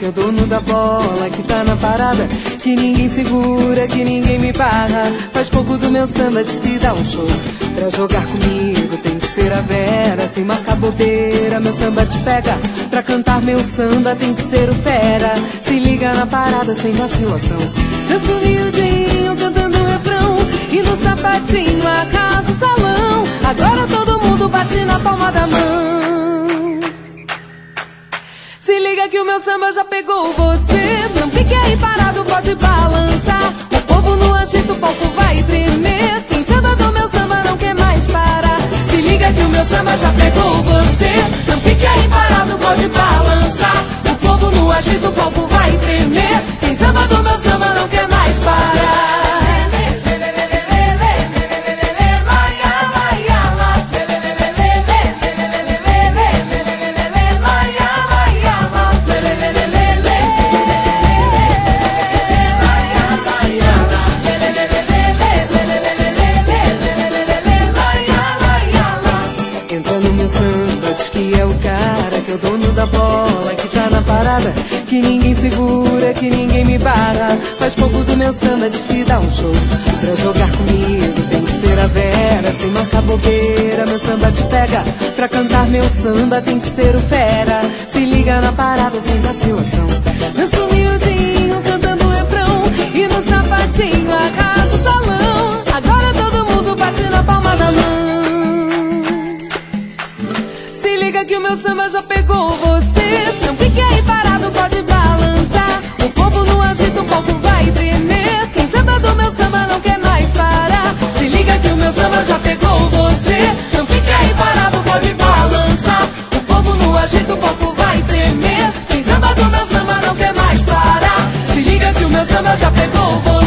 que é o dono da bola, que tá na parada, que ninguém segura, que ninguém me barra. Faz pouco do meu samba, diz que dá um show. Pra jogar comigo tem que ser a Vera, sem marcar bobeira, meu samba te pega. Pra cantar meu samba tem que ser o fera. Se liga na parada sem vacilação. Eu sou miudinho cantando o refrão, e no sapatinho arrasa o salão. Agora todo mundo bate na palma da mão. Se liga que o meu samba já pegou você. Não fique aí parado, pode balançar. O povo no agito, o palco vai tremer. Quem samba do meu samba não quer mais parar. Se liga que o meu samba já pegou você. Não fique aí parado, pode balançar. O povo no agito, o palco vai tremer. Quem samba do meu samba não quer mais parar. Diz que é o cara, que é o dono da bola, que tá na parada, que ninguém segura, que ninguém me barra. Faz pouco do meu samba, diz que dá um show. Pra jogar comigo tem que ser a Vera, sem marcar bobeira, meu samba te pega. Pra cantar meu samba tem que ser o fera. Se liga na parada sem vacilação. Eu sou miudinho cantando o refrão, e no sapatinho arrasa o salão. Agora todo mundo bate na palma da mão. Se liga que o meu samba já pegou você. Não fique aí parado, pode balançar. O povo no agito, o palco vai tremer. Quem samba do meu samba não quer mais parar. Se liga que o meu samba já pegou você. Não fique aí parado, pode balançar. O povo no agito, o palco vai tremer. Quem samba do meu samba não quer mais parar. Se liga que o meu samba já pegou você.